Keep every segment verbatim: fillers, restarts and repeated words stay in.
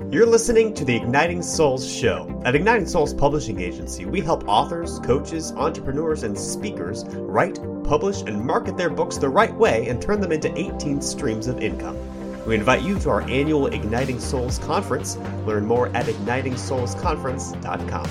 You're listening to the Igniting Souls Show. At Igniting Souls Publishing Agency, we help authors, coaches, entrepreneurs, and speakers write, publish, and market their books the right way and turn them into eighteen streams of income. We invite you to our annual Igniting Souls Conference. Learn more at igniting souls conference dot com.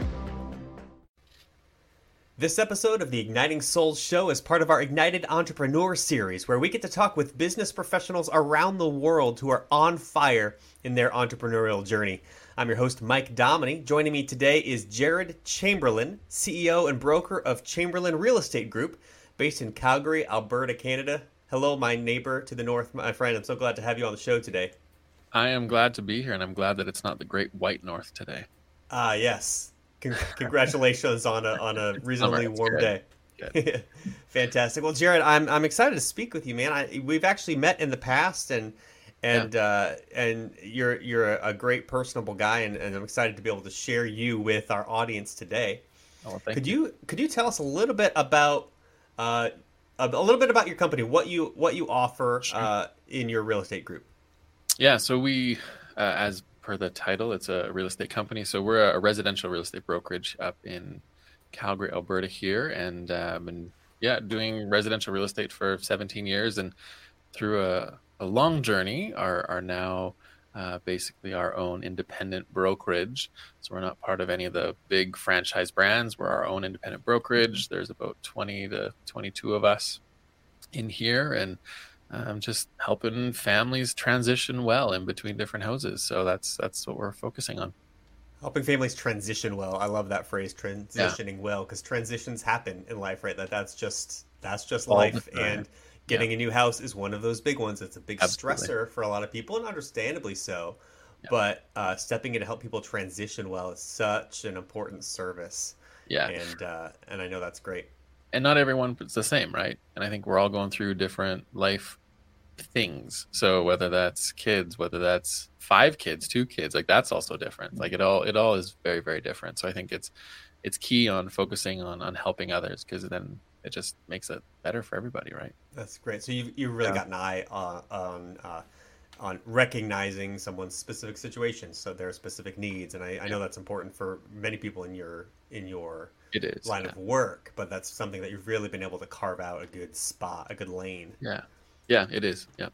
This episode of the Igniting Souls Show is part of our Ignited Entrepreneur Series, where we get to talk with business professionals around the world who are on fire in their entrepreneurial journey. I'm your host, Mike Dominy. Joining me today is Jared Chamberlain, C E O and broker of Chamberlain Real Estate Group, based in Calgary, Alberta, Canada. Hello, my neighbor to the north, my friend. I'm so glad to have you on the show today. I am glad to be here, and I'm glad that it's not the Great White North today. Ah, yes. Con- congratulations on a on a reasonably Summer, warm good. day. Fantastic. Well, Jared, I'm I'm excited to speak with you, man. I, we've actually met in the past, and and yeah. uh, and you're you're a great personable guy, and, and I'm excited to be able to share you with our audience today. Oh, well, thank could you. you could you tell us a little bit about uh, a little bit about your company, what you what you offer Sure. uh, in your real estate group? Yeah, so we, uh, as per the title, it's a real estate company. So we're a residential real estate brokerage up in Calgary, Alberta here, and um, and yeah, doing residential real estate for seventeen years, and through a, a long journey, are are now uh, basically our own independent brokerage. So we're not part of any of the big franchise brands. We're our own independent brokerage. There's about twenty to twenty-two of us in here, and I'm just helping families transition well in between different houses. So that's that's what we're focusing on. Helping families transition well. I love that phrase, transitioning Yeah. well, because transitions happen in life, right? That that's just that's just All life. the time. And getting Yeah. a new house is one of those big ones. It's a big Absolutely. stressor for a lot of people, and understandably so. Yeah. But uh, stepping in to help people transition well is such an important service. Yeah. And uh, and I know that's great. And not everyone is the same, right? And I think we're all going through different life things. So whether that's kids, whether that's five kids, two kids, like that's also different. Like it all, it all is very, very different. So I think it's, it's key on focusing on, on helping others, because then it just makes it better for everybody, right? That's great. So you've you've really Yeah. got an eye on on, uh, on recognizing someone's specific situation, so their specific needs, and I, I know that's important for many people in your in your It is. line Yeah. of work. But that's something that you've really been able to carve out a good spot, a good lane. Yeah. Yeah, it is. Yeah.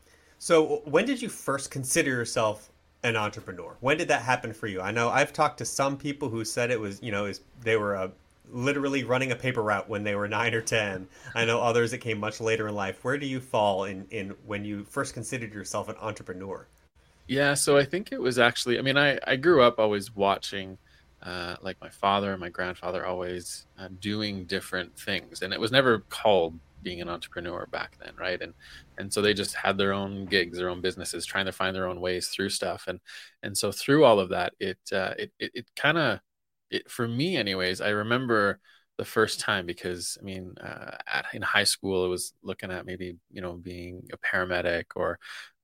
So when did you first consider yourself an entrepreneur? When did that happen for you? I know I've talked to some people who said it was, you know, is they were uh, literally running a paper route when they were nine or ten. I know others that came much later in life. Where do you fall in, in when you first considered yourself an entrepreneur? Yeah, so I think it was actually, I mean, I, I grew up always watching, uh, like my father and my grandfather always uh, doing different things. And it was never called being an entrepreneur back then, right? And and so they just had their own gigs, their own businesses, trying to find their own ways through stuff. And and so through all of that, it uh, it it, it kind of, it for me anyways, I remember the first time, because I mean, uh, at, in high school, it was looking at maybe, you know, being a paramedic, or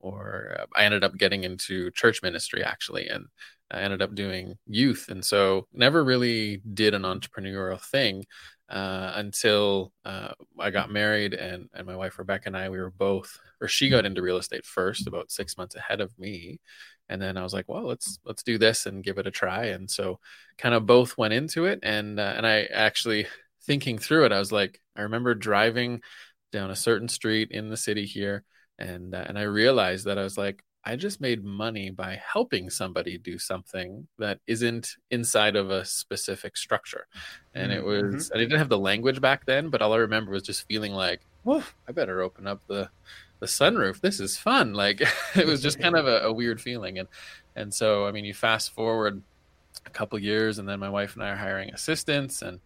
or uh, I ended up getting into church ministry actually, and I ended up doing youth, and so never really did an entrepreneurial thing uh, until uh, I got married, and and my wife Rebecca and I, we were both, or she got into real estate first, about six months ahead of me, and then I was like, well, let's let's do this and give it a try, and so kind of both went into it, and uh, and I actually, thinking through it, I was like, I remember driving down a certain street in the city here, and uh, and I realized that I was like, I just made money by helping somebody do something that isn't inside of a specific structure. And it was, Mm-hmm. and I didn't have the language back then, but all I remember was just feeling like, whoa, I better open up the, the sunroof. This is fun. Like it was just kind of a, a weird feeling. And, and so, I mean, you fast forward a couple years, and then my wife and I are hiring assistants, and,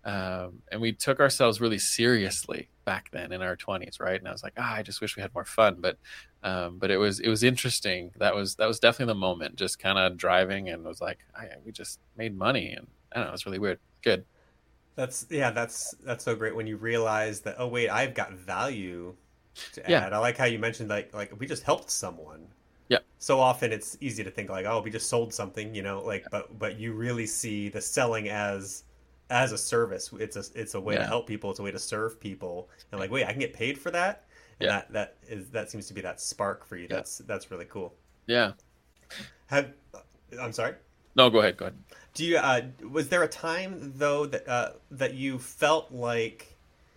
um, and we took ourselves really seriously back then in our twenties. Right. And I was like, ah, I just wish we had more fun, but Um, but it was it was interesting. That was that was definitely the moment. Just kind of driving, and was like, I, we just made money, and I don't know, it was really weird. Good. That's yeah, that's that's so great when you realize that, oh wait, I've got value to Yeah. add. I like how you mentioned like like we just helped someone. Yeah. So often it's easy to think like, oh, we just sold something, you know, like but but you really see the selling as as a service. It's a it's a way to Yeah. help people. It's a way to serve people. And like, wait, I can get paid for that. And Yeah. that that is that seems to be that spark for you. Yeah. That's that's really cool. Yeah. Have I'm sorry. No, go ahead. Go ahead. Do you uh, was there a time though that uh, that you felt like,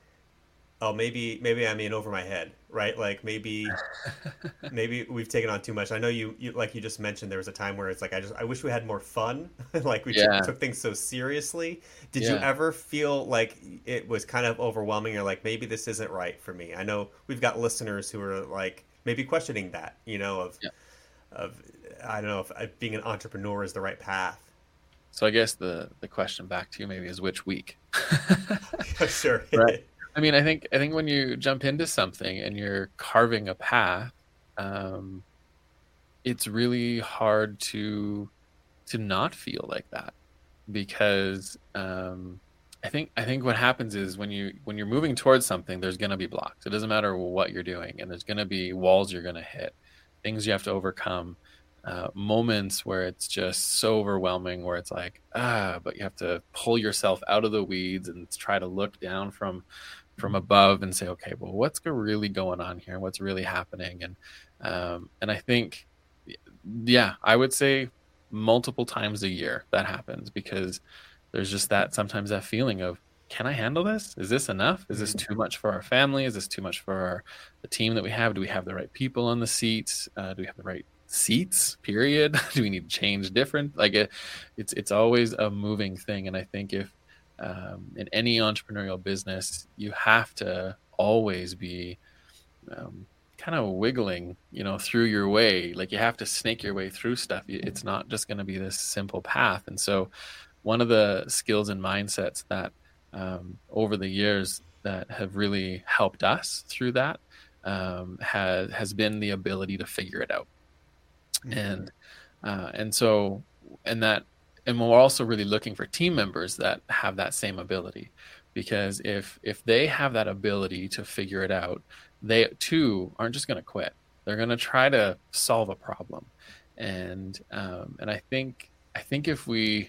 oh, maybe maybe I'm in over my head, right? Like maybe maybe we've taken on too much. I know you, you like you just mentioned there was a time where it's like I just I wish we had more fun. Like we t Yeah. took things so seriously. Did you Yeah. ever feel like it was kind of overwhelming or like maybe this isn't right for me? I know we've got listeners who are like maybe questioning that, you know, of Yeah. of I don't know if uh, being an entrepreneur is the right path. So I guess the the question back to you maybe is which week? Sure. Right. I mean, I think I think when you jump into something and you're carving a path, um, it's really hard to to not feel like that because um, I think I think what happens is when you when you're moving towards something, there's going to be blocks. It doesn't matter what you're doing, and there's going to be walls you're going to hit, things you have to overcome, uh, moments where it's just so overwhelming, where it's like ah, but you have to pull yourself out of the weeds and try to look down from from above and say, okay, well, what's go- really going on here? What's really happening? And um, and I think, yeah, I would say multiple times a year that happens because there's just that sometimes that feeling of, can I handle this? Is this enough? Is this Mhm. too much for our family? Is this too much for our the team that we have? Do we have the right people on the seats? Uh, do we have the right seats? Period. Do we need to change different? Like it, it's it's always a moving thing, and I think if um, in any entrepreneurial business, you have to always be um, kind of wiggling, you know, through your way. Like you have to snake your way through stuff. It's not just going to be this simple path. And so, one of the skills and mindsets that um, over the years that have really helped us through that um, has has been the ability to figure it out. Mhm. And uh, and so and that and we're also really looking for team members that have that same ability, because if if they have that ability to figure it out, they too aren't just going to quit. They're going to try to solve a problem. And um, and I think I think if we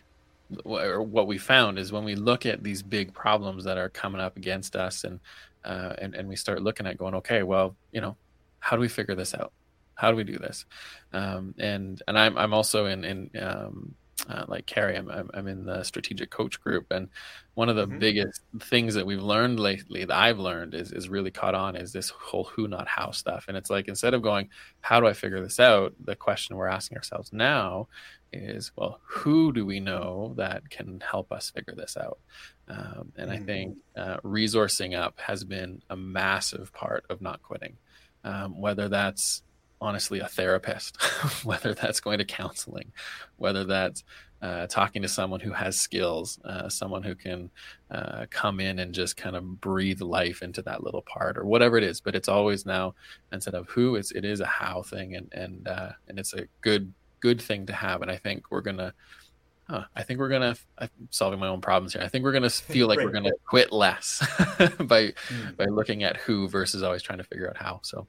or what we found is when we look at these big problems that are coming up against us, and uh, and and we start looking at going, okay, well, you know, how do we figure this out? How do we do this? Um, and and I'm I'm also in in um, uh, like Carrie, I'm, I'm I'm in the strategic coach group, and one of the Mhm. biggest things that we've learned lately, that I've learned, is is really caught on, is this whole who not how stuff. And it's like, instead of going, how do I figure this out? The question we're asking ourselves now is, well, who do we know that can help us figure this out? Um, and I Mhm. think uh, resourcing up has been a massive part of not quitting, um, whether that's honestly a therapist, whether that's going to counseling, whether that's uh, talking to someone who has skills, uh, someone who can uh, come in and just kind of breathe life into that little part, or whatever it is. But it's always now, instead of who, it's it is a how thing, and and uh, and it's a good good thing to have. And I think we're gonna, huh, I think we're gonna, I'm solving my own problems here. I think we're gonna feel like we're Great. gonna quit less by Mm. by looking at who versus always trying to figure out how. So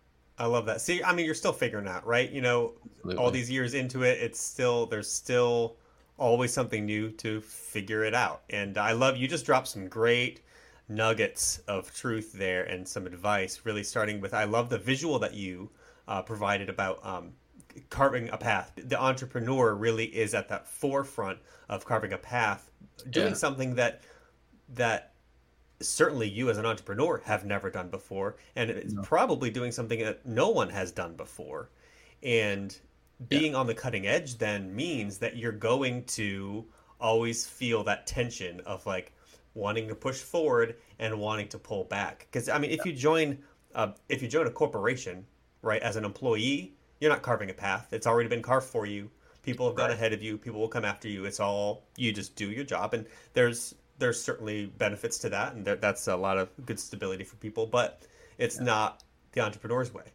I love that. See, I mean, you're still figuring out, right? You know, all absolutely, these years into it, it's still there's still always something new to figure it out. And I love you just dropped some great nuggets of truth there and some advice. Really starting with I love the visual that you uh, provided about um, carving a path. The entrepreneur really is at that forefront of carving a path, doing yeah, something that that certainly you as an entrepreneur have never done before, and it's no, probably doing something that no one has done before. And yeah, being on the cutting edge then means that you're going to always feel that tension of like wanting to push forward and wanting to pull back. Because I mean, if you join, uh, if you join a corporation, right, as an employee, you're not carving a path. It's already been carved for you. People have gone right, ahead of you. People will come after you. It's all you just do your job, and there's there's certainly benefits to that, and there, that's a lot of good stability for people. But it's yeah, not the entrepreneur's way,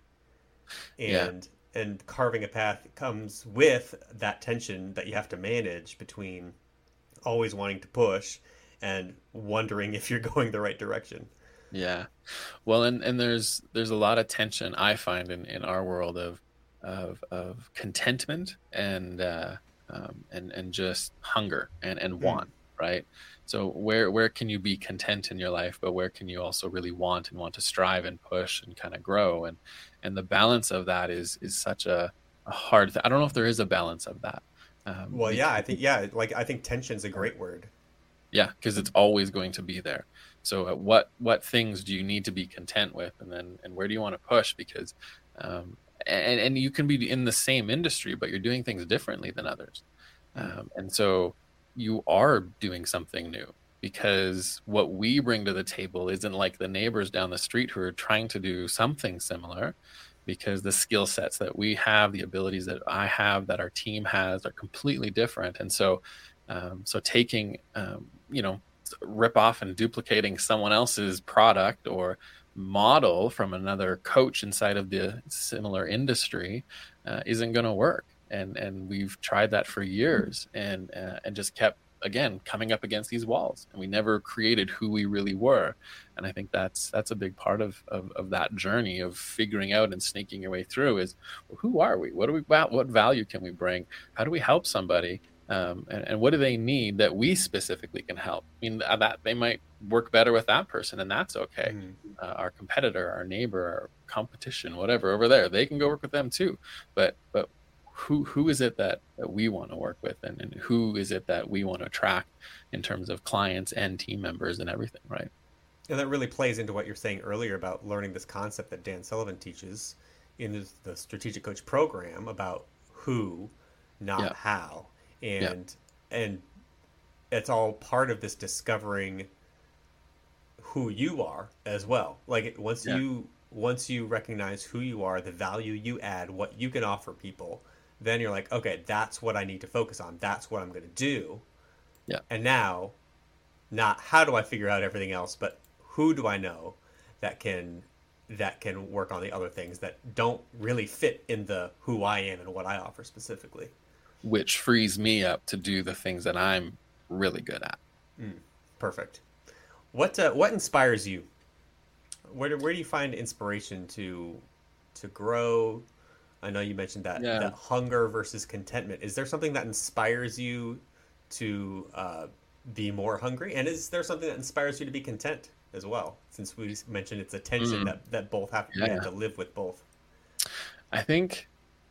yeah. and and carving a path comes with that tension that you have to manage between always wanting to push and wondering if you're going the right direction. Yeah. Well, and and there's there's a lot of tension I find in in our world of of of contentment and uh um and and just hunger and and Hmm. want, right? So where where can you be content in your life, but where can you also really want and want to strive and push and kind of grow? And and the balance of that is is such a a hard th- I don't know if there is a balance of that. Um, Well, yeah, I because think yeah, like I think tension's a great word. yeah, because it's always going to be there. So uh, what what things do you need to be content with, and then and where do you want to push? Because um, and and you can be in the same industry, but you're doing things differently than others, Mm. um, and so you are doing something new. Because what we bring to the table isn't like the neighbors down the street who are trying to do something similar, because the skill sets that we have, the abilities that I have, that our team has, are completely different. And so, um, so taking, um, you know, rip off and duplicating someone else's product or model from another coach inside of the similar industry uh, isn't going to work. And and we've tried that for years, and uh, and just kept, again, coming up against these walls, and we never created who we really were. And I think that's that's a big part of of, of that journey of figuring out and snaking your way through is, well, who are we? What do we what value can we bring? How do we help somebody? Um, and, and what do they need that we specifically can help? I mean, that they might work better with that person, and that's okay. Mm. Uh, our competitor, our neighbor, our competition, whatever over there, they can go work with them too. But but who who is it that, that we want to work with, and, and who is it that we want to attract in terms of clients and team members and everything, right? And that really plays into what you're saying earlier about learning this concept that Dan Sullivan teaches in the Strategic Coach program about who, not Yeah. how. Yeah. And and it's all part of this discovering who you are as well. Like once Yeah. you once you recognize who you are, the value you add, what you can offer people, then you're like, okay, that's what I need to focus on. That's what I'm going to do. Yeah. And now, not how do I figure out everything else, but who do I know that can that can work on the other things that don't really fit in the who I am and what I offer specifically. Which frees me up to do the things that I'm really good at. Mm, perfect. What uh, what inspires you? Where do, where do you find inspiration to to grow? I know you mentioned that Yeah. that hunger versus contentment. Is there something that inspires you to uh, be more hungry? And is there something that inspires you to be content as well? Since we mentioned it's a tension Mm. that, that both have, Yeah. we have to live with both. I think,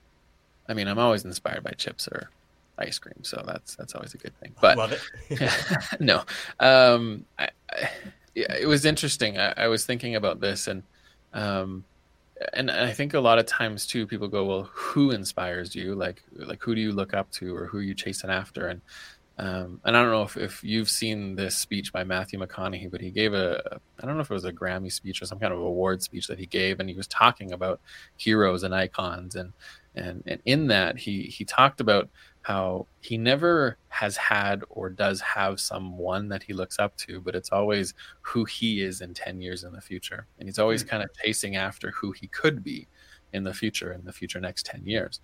I mean, I'm always inspired by chips or ice cream, so that's that's always a good thing. But Love it. no, um, I, I, yeah, it was interesting. I, I was thinking about this, and um, and I think a lot of times too, people go, "Well, who inspires you? Like, like who do you look up to, or who are you chasing after?" And um, and I don't know if, if you've seen this speech by Matthew McConaughey, but he gave a, I don't know if it was a Grammy speech or some kind of award speech that he gave, and he was talking about heroes and icons, and and and in that he he talked about how he never has had or does have someone that he looks up to, but it's always who he is in ten years in the future, and he's always Mm. kind of chasing after who he could be in the future, in the future next ten years.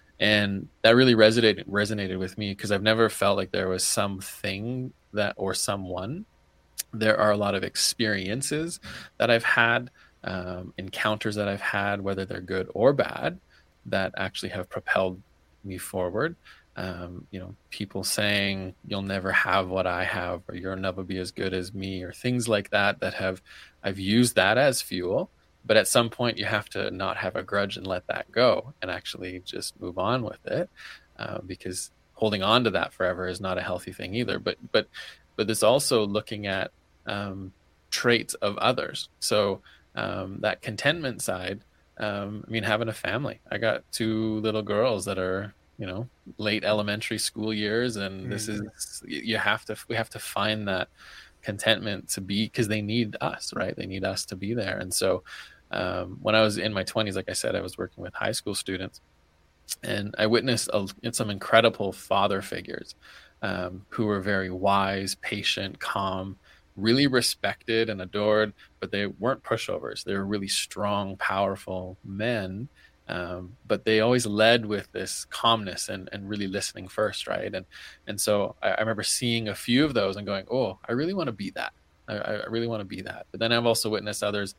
And that really resonated resonated with me, because I've never felt like there was something that, or someone. There are a lot of experiences that I've had, um, encounters that I've had, whether they're good or bad, that actually have propelled me forward. Um, you know, people saying you'll never have what I have, or you'll never be as good as me, or things like that, that have, I've used that as fuel. But at some point you have to not have a grudge and let that go, and actually just move on with it, uh, because holding on to that forever is not a healthy thing either. But but but it's also looking at um, traits of others. So um, that contentment side. Um, I mean, having a family. I got two little girls that are, you know, late elementary school years, and this Mm. is, you have to we have to find that contentment to be, because they need us, right? They need us to be there. And so um, when I was in my twenties, like I said, I was working with high school students, and I witnessed a, some incredible father figures um, who were very wise, patient, calm, really respected and adored, but they weren't pushovers. They were really strong, powerful men, um, but they always led with this calmness and, and really listening first, right? And and so I, I remember seeing a few of those and going, oh, I really want to be that. I, I really want to be that. But then I've also witnessed others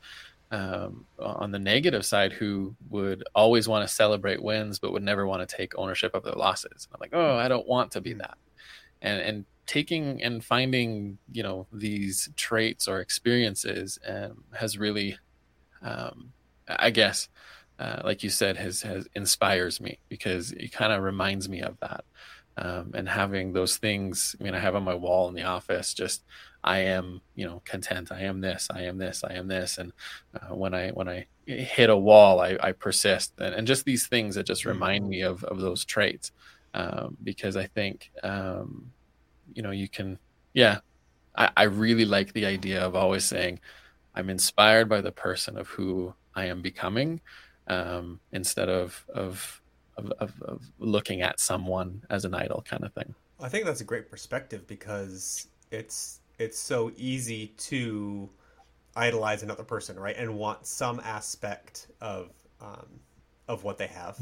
um, on the negative side who would always want to celebrate wins, but would never want to take ownership of their losses. I'm like, oh, I don't want to be that. And and taking and finding, you know, these traits or experiences um, has really, um, I guess, uh, like you said, has has inspires me because it kind of reminds me of that. Um, and having those things, I mean, I have on my wall in the office, just I am, you know, content. I am this. I am this. I am this. And uh, when I when I hit a wall, I, I persist, and, and just these things that just Mm. remind me of of those traits, um, because I think, um, you know, you can, yeah, I, I really like the idea of always saying I'm inspired by the person of who I am becoming, um, instead of, of of, of of looking at someone as an idol kind of thing. I think that's a great perspective because it's it's so easy to idolize another person, right? And want some aspect of um, of what they have.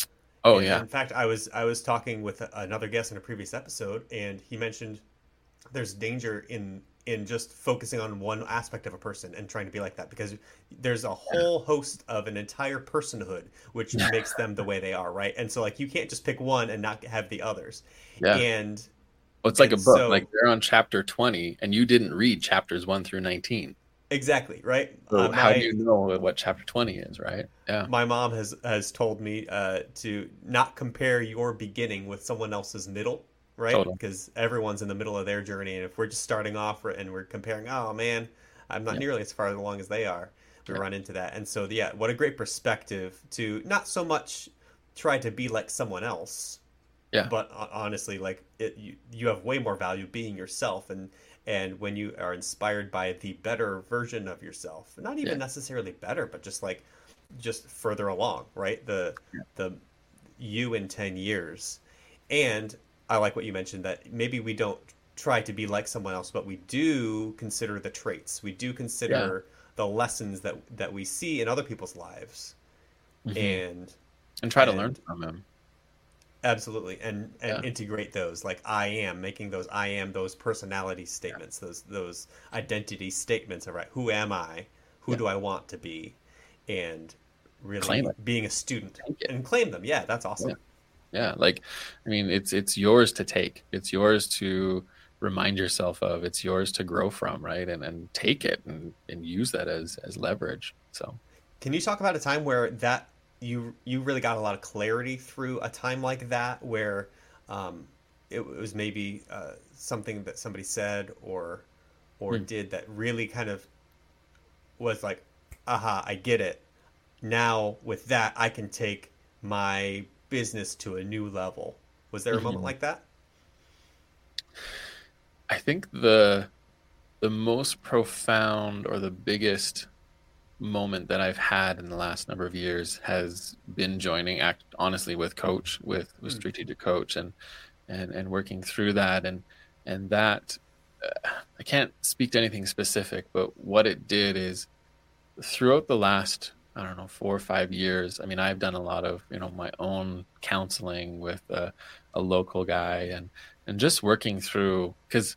Oh And yeah, in fact, I was I was talking with another guest in a previous episode, and he mentioned there's danger in in just focusing on one aspect of a person and trying to be like that because there's a whole host of an entire personhood which yeah, makes them the way they are, right? And so like you can't just pick one and not have the others. yeah. And Well, it's like a and book. Like so they're on chapter twenty, and you didn't read chapters one through nineteen. exactly, right? Uh, So how do my you know what chapter twenty is, right? Yeah, my mom has has told me uh, to not compare your beginning with someone else's middle, right? totally. Because everyone's in the middle of their journey, and if we're just starting off and we're comparing, oh man, I'm not Yeah, nearly as far along as they are, we yeah, run into that. And so, yeah, what a great perspective to not so much try to be like someone else, yeah, but honestly, like it, you, you have way more value being yourself, and and when you are inspired by the better version of yourself, not yeah, even necessarily better, but just like just further along, right? The yeah, the you in ten years. And I like what you mentioned that maybe we don't try to be like someone else, but we do consider the traits. We do yeah. consider the lessons that that we see in other people's lives. Hmm. And And try to learn and from him. absolutely and and Yeah, integrate those like I am making those I am those personality yeah, statements, those those identity statements of right, who am I, who yeah. do I want to be, and Claim really it, being a student take it. and claim them. Yeah, that's Yeah. awesome. Yeah, like I mean, it's it's yours to take. It's yours to remind yourself of. It's yours to grow from, right? And and take it and and use that as as leverage. So, Can you talk about a time where that you you really got a lot of clarity through a time like that where um, it was maybe uh, something that somebody said or or hmm. did that really kind of was like, aha, I get it. Now with that, I can take my business to a new level. Was there a moment Hmm. like that? I think the the most profound or the biggest moment that I've had in the last number of years has been joining act honestly with coach with with Hmm. strategic coach and and and working through that and and that uh, I can't speak to anything specific, but what it did is throughout the last I don't know four or five years. I mean, I've done a lot of you know my own counseling with a, a local guy and and just working through because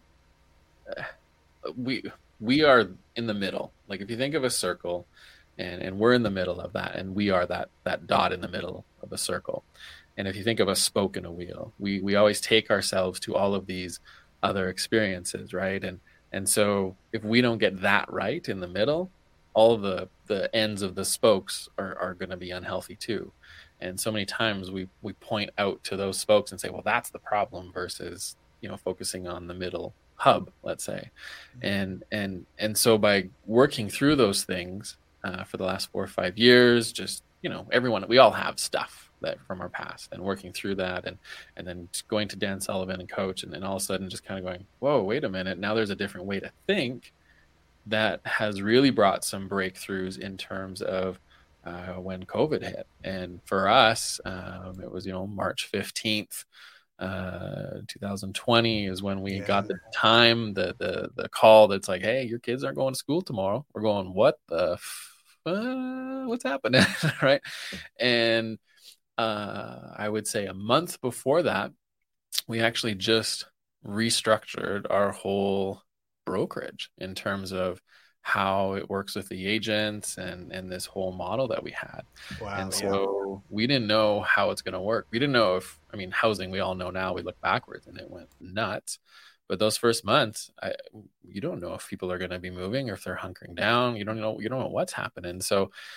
we we are in the middle. Like if you think of a circle, and and we're in the middle of that, and we are that that dot in the middle of a circle. And if you think of a spoke in a wheel, we we always take ourselves to all of these other experiences, right? And and so if we don't get that right in the middle, all the the ends of the spokes are are going to be unhealthy too. And so many times we we point out to those spokes and say, well, that's the problem versus you know focusing on the middle hub, let's say. And and and so by working through those things uh, for the last four or five years, just you know everyone we all have stuff that from our past and working through that and and then going to Dan Sullivan and coach and then all of a sudden just kind of going, whoa, wait a minute, now there's a different way to think that has really brought some breakthroughs in terms of uh, when COVID hit. And for us, um, it was, you know, March fifteenth, uh, twenty twenty is when we Yeah. got the time, the, the, the call that's like, hey, your kids aren't going to school tomorrow. We're going, what the, f- uh, what's happening? Right. And uh, I would say a month before that, we actually just restructured our whole brokerage in terms of how it works with the agents and and this whole model that we had. Wow. And Yeah. so we didn't know how it's going to work. We didn't know if I mean housing we all know now we look backwards and it went nuts. But those first months, I, you don't know if people are going to be moving or if they're hunkering down. You don't know you don't know what's happening. So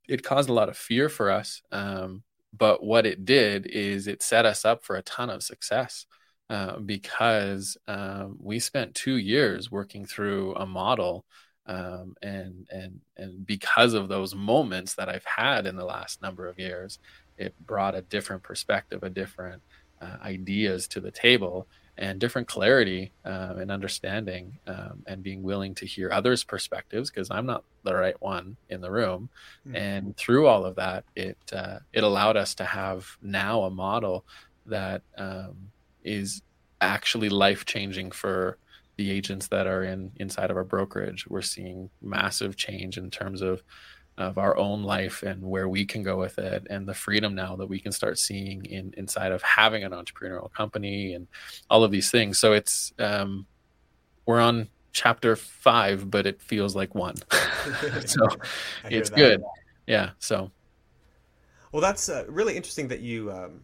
it caused a lot of fear for us. Um, but what it did is it set us up for a ton of success, uh, because um, we spent two years working through a model. Um, and and and because of those moments that I've had in the last number of years, it brought a different perspective, a different uh, ideas to the table, and different clarity, um, and understanding, um, and being willing to hear others' perspectives, because I'm not the right one in the room. Hmm. And through all of that, it uh, it allowed us to have now a model that um, is actually life changing for the agents that are in inside of our brokerage. We're seeing massive change in terms of of our own life and where we can go with it, and the freedom now that we can start seeing in inside of having an entrepreneurial company and all of these things. So it's um we're on chapter five, but it feels like one. So it's good. Yeah. So well, that's uh, really interesting that you um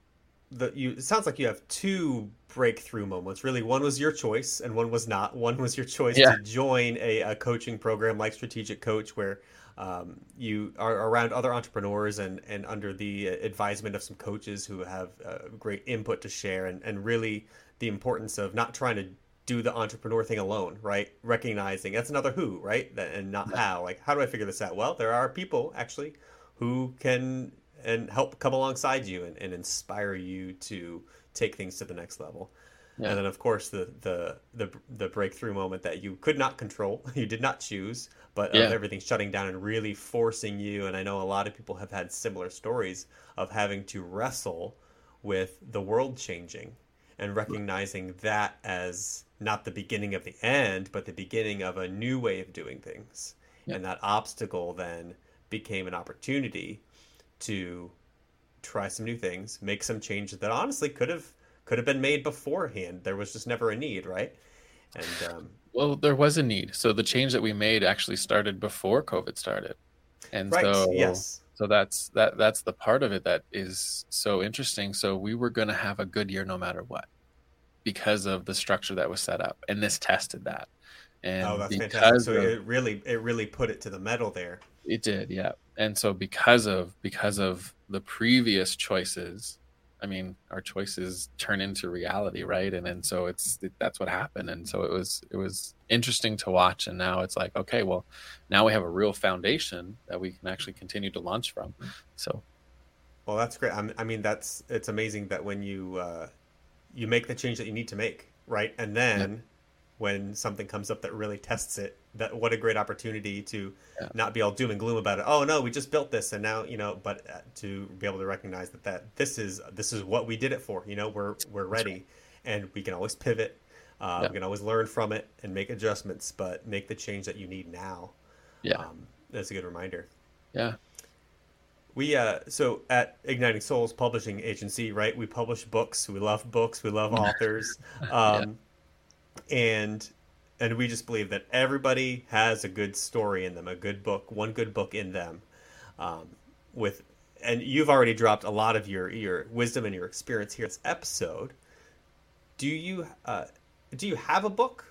that you it sounds like you have two breakthrough moments. Really, one was your choice and one was not. One was your choice yeah, to join a, a coaching program like Strategic Coach, where um, you are around other entrepreneurs and and under the advisement of some coaches who have uh, great input to share, and and really the importance of not trying to do the entrepreneur thing alone, right? Recognizing that's another who, right? That, and not how. Like, how do I figure this out? Well, there are people actually who can and help come alongside you and, and inspire you to take things to the next level. yeah, And then of course the the the, the breakthrough moment that you could not control, you did not choose, but of yeah, everything shutting down and really forcing you. And I know a lot of people have had similar stories of having to wrestle with the world changing and recognizing that as not the beginning of the end, but the beginning of a new way of doing things. yeah. And that obstacle then became an opportunity to try some new things, make some changes that honestly could have could have been made beforehand. There was just never a need, right? And um, Well, there was a need. So the change that we made actually started before COVID started. And right, so yes, so that's that that's the part of it that is so interesting. So we were going to have a good year no matter what, because of the structure that was set up, and this tested that. oh, And that's fantastic. because So of it really it really put it to the metal there. it did, yeah. And so because of because of the previous choices, I mean, our choices turn into reality, right? And and so it's it, that's what happened. And so it was it was interesting to watch. And now it's like, okay, well, now we have a real foundation that we can actually continue to launch from. So Well, that's great. I'm, I mean, that's it's amazing that when you uh, you make the change that you need to make, right? And yeah, then when something comes up that really tests it, that what a great opportunity to yeah, not be all doom and gloom about it. Oh no, we just built this and now, you know, but uh, to be able to recognize that, that this is this is what we did it for. You know, we're we're that's right. ready and we can always pivot. Uh, Yeah, we can always learn from it and make adjustments, but make the change that you need now. yeah, Um, that's a good reminder. yeah, We uh so at Igniting Souls Publishing Agency, right? We publish books. We love books. We love authors. yeah, Um, and and we just believe that everybody has a good story in them, a good book, one good book in them. Um, with and you've already dropped a lot of your your wisdom and your experience here in this episode. Do you uh do you have a book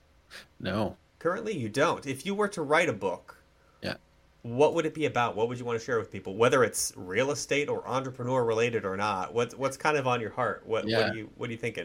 no, currently? You don't. If you were to write a book, yeah. what would it be about? What would you want to share with people? Whether it's real estate or entrepreneur related or not, what's what's kind of on your heart? What what Yeah. are you what are you thinking?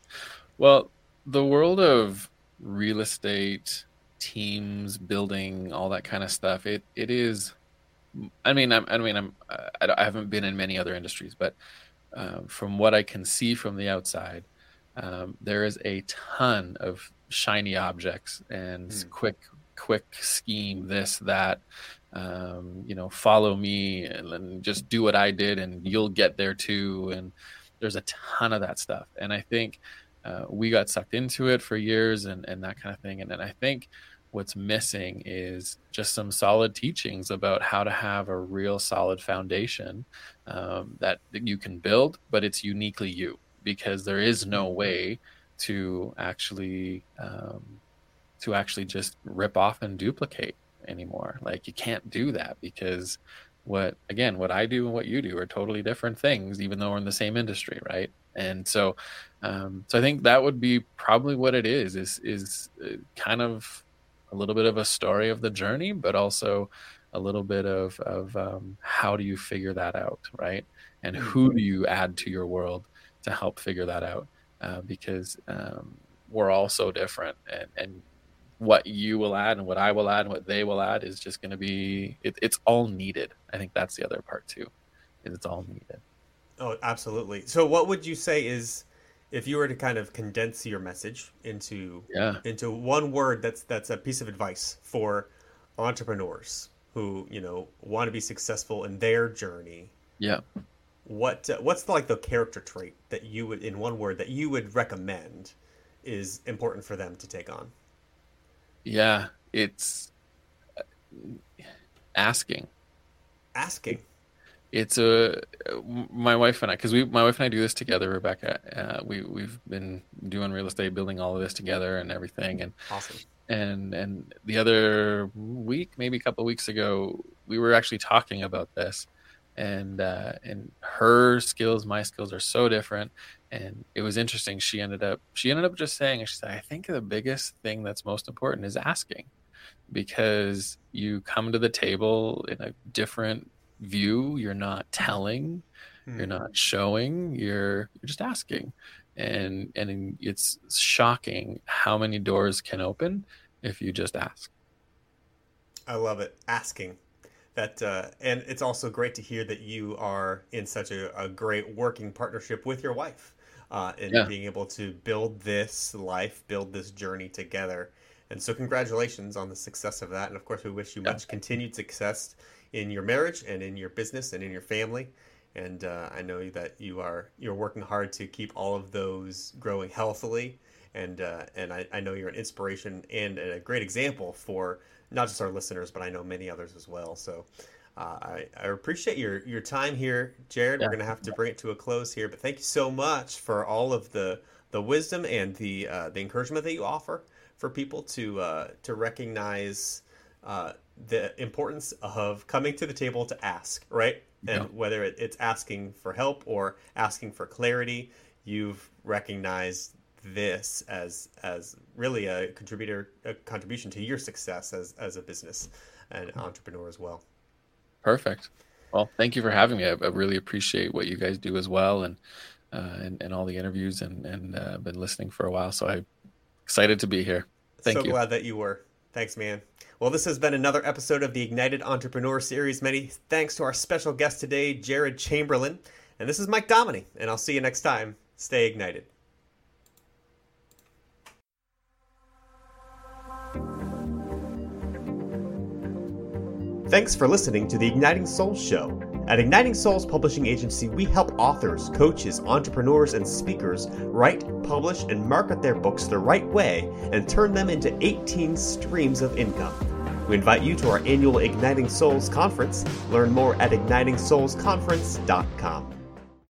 Well, the world of real estate, teams, building, all that kind of stuff, it it is. I mean, I'm, I mean, I'm. I, I haven't been in many other industries, but um, from what I can see from the outside, um, there is a ton of shiny objects and Hmm. quick, quick scheme, this, that. Um, you know, follow me and, and just do what I did, and you'll get there too. And there's a ton of that stuff, and I think uh, we got sucked into it for years, and and that kind of thing. And then I think what's missing is just some solid teachings about how to have a real solid foundation, um, that, that you can build, but it's uniquely you, because there is no way to actually um, to actually just rip off and duplicate anymore. Like, you can't do that, because what again what I do and what you do are totally different things, even though we're in the same industry, right? And so um, so I think that would be probably what it is is is uh, kind of a little bit of a story of the journey, but also a little bit of, of um, how do you figure that out, right? And who do you add to your world to help figure that out? Uh, because um, we're all so different, and, and what you will add and what I will add and what they will add is just going to be, it, it's all needed. I think that's the other part too, is it's all needed. Oh, absolutely. So what would you say is, if you were to kind of condense your message into Yeah. into one word that's that's a piece of advice for entrepreneurs who, you know, want to be successful in their journey, Yeah. what uh, what's the, like the character trait that you would, in one word, that you would recommend is important for them to take on? Yeah. It's asking. Asking. It's a my wife and I, because we my wife and I do this together, Rebecca. Uh, we we've been doing real estate, building all of this together and everything. And Awesome. and and the other week, maybe a couple of weeks ago, we were actually talking about this. And uh, and her skills, my skills are so different. And it was interesting. She ended up she ended up just saying, she said, I think the biggest thing that's most important is asking, because you come to the table in a different view. You're not telling, Hmm. you're not showing, you're you're just asking. And and it's shocking how many doors can open if you just ask. I love it. Asking. That uh, and it's also great to hear that you are in such a, a great working partnership with your wife, uh, and Yeah. being able to build this life, build this journey together. And so, congratulations on the success of that. And of course, we wish you Yeah. much continued success in your marriage and in your business and in your family. And uh, I know that you are you're working hard to keep all of those growing healthily. And uh, and I, I know you're an inspiration and a great example for not just our listeners, but I know many others as well. So uh, I, I appreciate your, your time here, Jared. Yeah. We're going to have to bring it to a close here, but thank you so much for all of the the wisdom and the uh, the encouragement that you offer for people to uh, to recognize uh, the importance of coming to the table to ask, right? And Yeah. whether it, it's asking for help or asking for clarity, you've recognized this as as really a contributor a contribution to your success as as a business and entrepreneur as well. Perfect. Well, thank you for having me. I, I really appreciate what you guys do as well, and uh, and, and all the interviews, and and uh, I've been listening for a while, so I'm excited to be here. Thank So you. glad that you were. Thanks, man. Well, this has been another episode of the Ignited Entrepreneur Series. Many thanks to our special guest today, Jared Chamberlain. And this is Mike Dominy, and I'll see you next time. Stay ignited. Thanks for listening to the Igniting Souls Show. At Igniting Souls Publishing Agency, we help authors, coaches, entrepreneurs, and speakers write, publish, and market their books the right way and turn them into eighteen streams of income. We invite you to our annual Igniting Souls Conference. Learn more at igniting souls conference dot com.